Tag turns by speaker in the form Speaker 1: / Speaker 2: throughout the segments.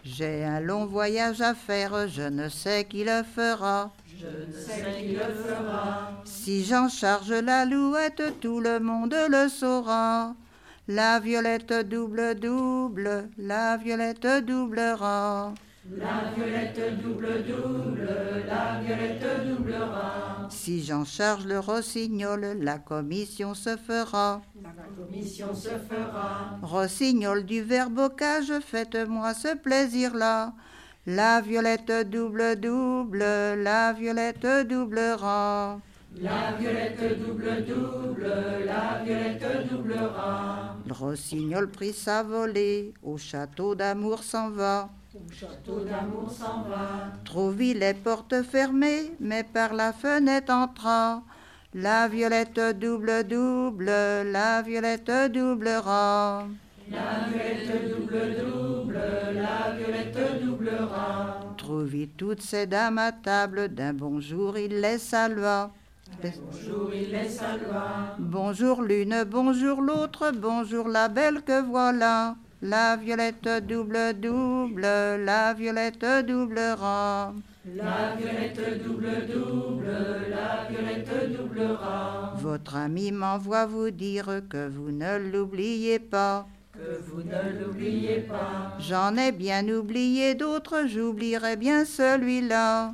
Speaker 1: J'ai un long voyage à faire, je ne sais qui le fera.
Speaker 2: Je ne sais qui le fera.
Speaker 1: Si j'en charge l'alouette, tout le monde le saura. La violette double double, la violette doublera.
Speaker 2: La violette double double, la violette doublera.
Speaker 1: Si j'en charge le rossignol, la commission se fera.
Speaker 2: La commission se fera.
Speaker 1: Rossignol du verbocage, faites-moi ce plaisir-là. La violette double double, la violette doublera.
Speaker 2: La violette double double, la violette doublera.
Speaker 1: Le rossignol prit sa volée, au château d'amour s'en va.
Speaker 2: Au château d'amour s'en va.
Speaker 1: Trop vit les portes fermées, mais par la fenêtre entra. La violette double double, la violette doublera.
Speaker 2: La violette double double, la violette doublera.
Speaker 1: Trop vit toutes ces dames à table, d'un bonjour il les salua.
Speaker 2: Bonjour, il les salua.
Speaker 1: Bonjour l'une, bonjour l'autre, bonjour la belle que voilà. La violette double double, la violette doublera.
Speaker 2: La violette double double, la violette doublera.
Speaker 1: Votre ami m'envoie vous dire que vous ne l'oubliez pas.
Speaker 2: Que vous ne l'oubliez pas.
Speaker 1: J'en ai bien oublié d'autres, j'oublierai bien celui-là.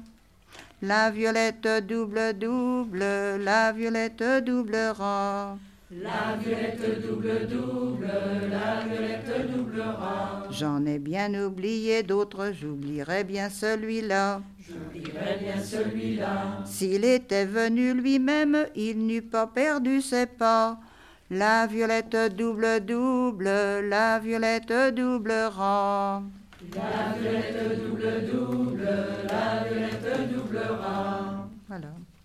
Speaker 1: La violette double double, la violette doublera.
Speaker 2: La violette double double, la violette doublera.
Speaker 1: J'en ai bien oublié d'autres, j'oublierai bien celui-là.
Speaker 2: J'oublierai bien celui-là.
Speaker 1: S'il était venu lui-même, il n'eût pas perdu ses pas. La violette double double, la violette doublera.
Speaker 2: La violette double double, la violette doublera.
Speaker 1: Voilà.